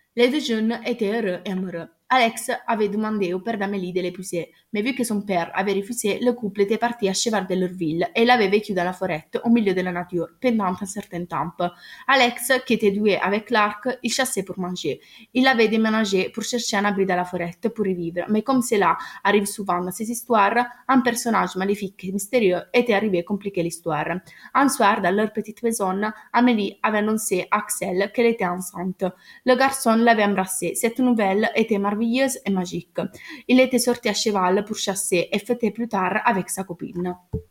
Les deux jeunes étaient heureux et amoureux. Alex avait demandé au père d'Amélie de l'épouser, mais vu que son père avait refusé, le couple était parti à cheval de leur ville et il avait vécu dans la forêt, au milieu de la nature, pendant un certain temps. Alex, qui était doué avec l'arc, il chassait pour manger. Il avait déménagé pour chercher un abri dans la forêt pour y vivre, mais comme cela arrive souvent dans ces histoires, un personnage maléfique et mystérieux était arrivé à compliquer l'histoire. Un soir, dans leur petite maison, Amélie avait annoncé à Axel qu'elle était enceinte. Le garçon l'avait embrassée. Cette nouvelle était merveilleuse et magique. Il était sorti à cheval pour chasser et fêter plus tard avec sa copine.